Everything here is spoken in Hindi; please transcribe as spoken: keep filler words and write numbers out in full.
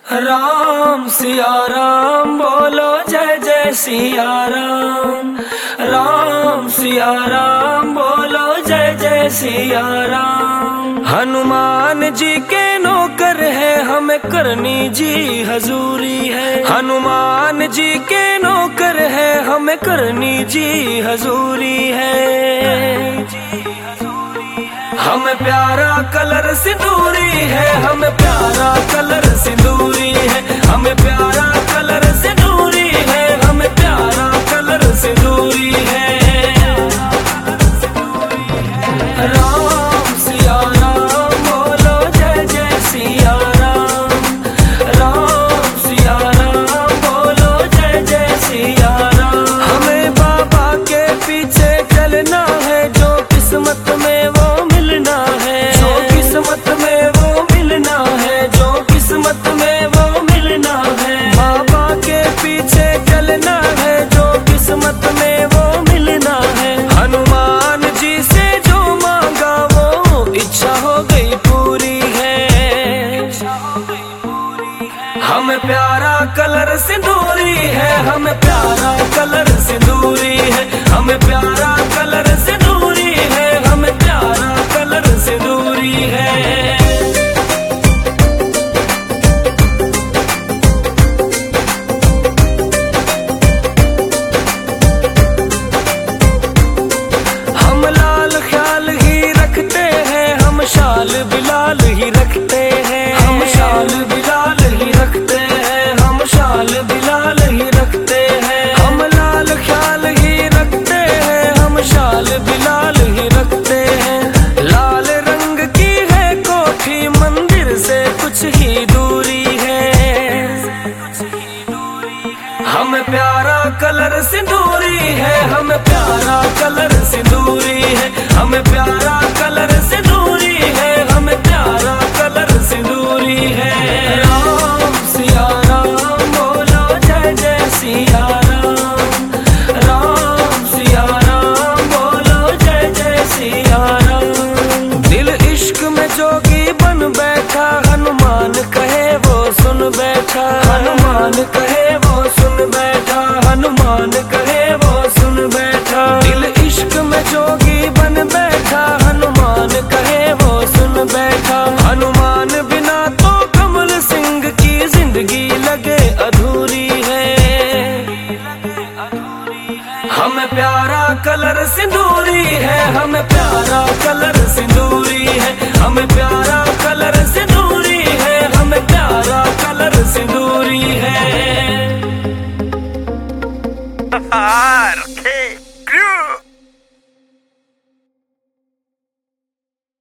राम सिया राम बोलो जय जय सिया राम। राम सिया राम बोलो जय जय सिया राम। हनुमान जी के नौकर है हमें करनी जी हजूरी है। हनुमान जी के नौकर है हमें करनी जी हजूरी है। हमें प्यारा कलर सिंदूरी है, हमें प्यारा कलर सिंदूरी है, हमें प्यारा कलर सिंदूरी है, हमें प्यारा कलर सिंदूरी है। राम सिया राम बोलो जय जय सिया राम। राम सिया राम बोलो जय जय सिया राम। हमें बाबा के पीछे चलना है, जो किस्मत में वो मिलना है, जो किस्मत में वो मिलना है, जो किस्मत में वो मिलना है। बाबा के पीछे चलना है, जो किस्मत में वो मिलना है। हनुमान जी से जो मांगा वो इच्छा हो गई पूरी है। हमें प्यारा कलर सिंदूरी है, हमें प्यारा कलर सिंदूरी है, हमें प्यारा कलर सिंदूरी है, हमें प्यारा कलर सिंदूरी है। हम लाल ख्याल ही रखते हैं, हम शाल बिलाल ही रखते हैं, हम शाल बिलाल ही रखते हैं, हम शाल बिलाल ही रखते हैं। हम लाल ख्याल ही रखते हैं, हम शाल बिलाल ही रखते हैं। लाल रंग की है कोठी, मंदिर से कुछ ही दूरी है। हमें प्यारा कलर सिंदूरी है, हमें प्यारा कलर सिंदूरी है, हमें प्यारा कलर सिंदूरी है, हमें प्यारा कलर सिंदूरी है। राम सिया राम बोलो जय जय सिया राम। राम सिया राम बोलो जय जय सिया राम। दिल इश्क में जोगी बन बैठा, हनुमान कहे वो सुन बैठा, हनुमान कहे वो सुन बैठा, हनुमान कहे वो सुन बैठा। दिल इश्क में जोगी बन बैठा, हनुमान कहे वो सुन बैठा। हनुमान बिना तो कमल सिंह की जिंदगी लगे अधूरी है। हमें प्यारा कलर सिंदूरी है, हमें प्यारा कलर सिंदूरी है, हमें प्यारा कलर सिंदूरी है, हमें प्यारा कलर सिंदूरी है। रखे